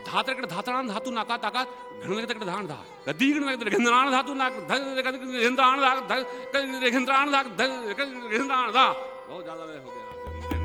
धातरकडे धातराण धातू नाका ताकात घणवेकडे धाण धा कधी घेंद्राण धातू नाक घेंद्राण धाक घेंद्राण धाक घेंद्राण धा बहुत ज्यादा हो गया.